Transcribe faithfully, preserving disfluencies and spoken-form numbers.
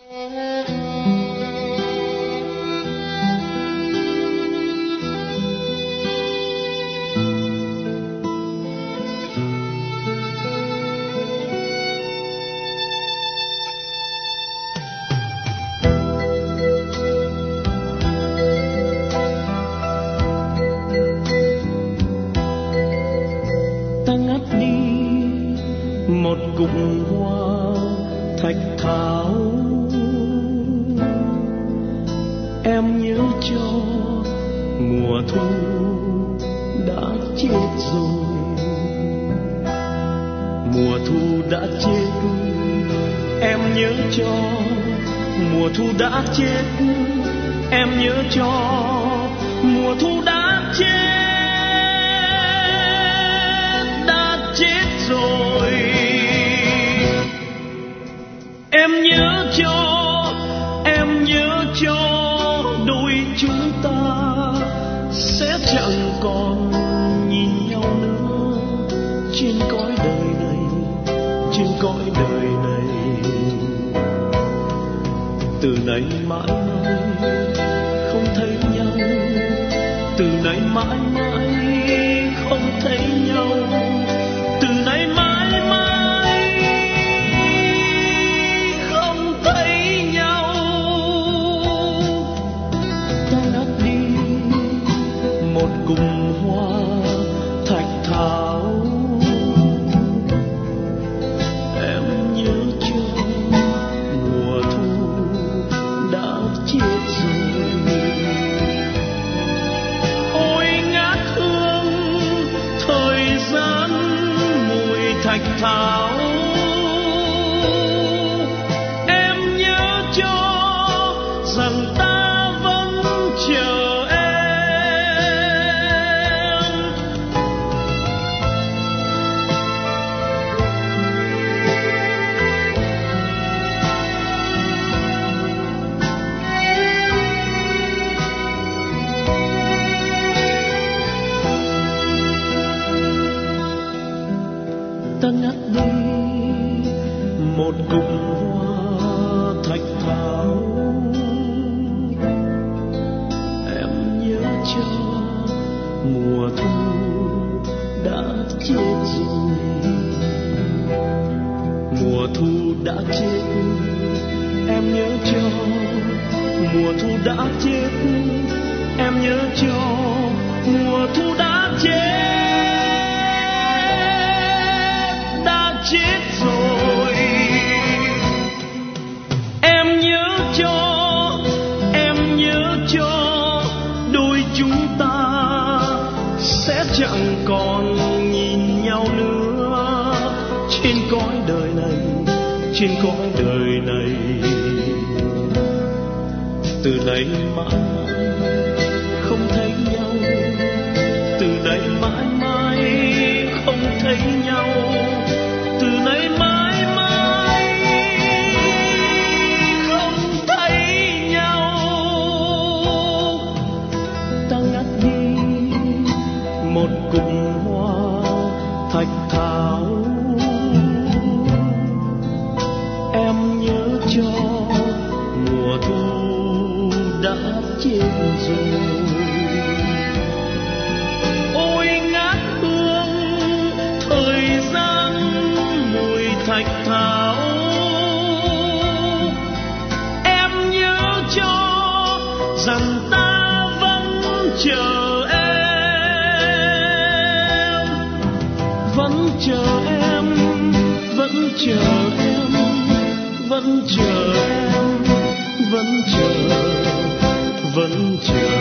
Ta ngắt đi một cụm hoa thạch thảo, em nhớ cho mùa thu đã chết rồi. Mùa thu đã chết, em nhớ cho mùa thu đã chết. Em nhớ cho mùa thu đã chết, đã chết rồi. Em nhớ cho, em nhớ cho đôi chúng ta sẽ chẳng còn nhìn nhau nữa trên cõi đời này, trên cõi đời này. Từ nay mãi mãi không thấy nhau, từ nay mãi mãi không thấy nhau, từ nay mãi mãi không thấy nhau. Ta ngắt đi một cụm hoa thạch thảo, em nhớ cho mùa thu đã chết rồi. Ôi ngát hương thời gian mùi thạch thảo, em nhớ cho rằng ta vẫn chờ em. Ta ngắt đi một cụm hoa thạch thảo, em nhớ cho mùa thu đã chết rồi. Mùa thu đã chết, em nhớ cho mùa thu đã chết. Em nhớ cho mùa thu đã chết, chết rồi. Em nhớ cho, em nhớ cho đôi chúng ta sẽ chẳng còn nhìn nhau nữa trên cõi đời này, trên cõi đời này. Từ nay mãi mãi không thấy nhau, từ nay mãi mãi không thấy nhau, từ nay mãi mãi không thấy nhau. Ta ngắt đi một cụm hoa thạch thảo, em nhớ cho mùa thu đã chết rồi. Ôi ngát hương thời gian mùi thạch thảo, em nhớ cho rằng ta vẫn chờ em, vẫn chờ em, vẫn chờ em, vẫn chờ em, vẫn chờ, vẫn chờ.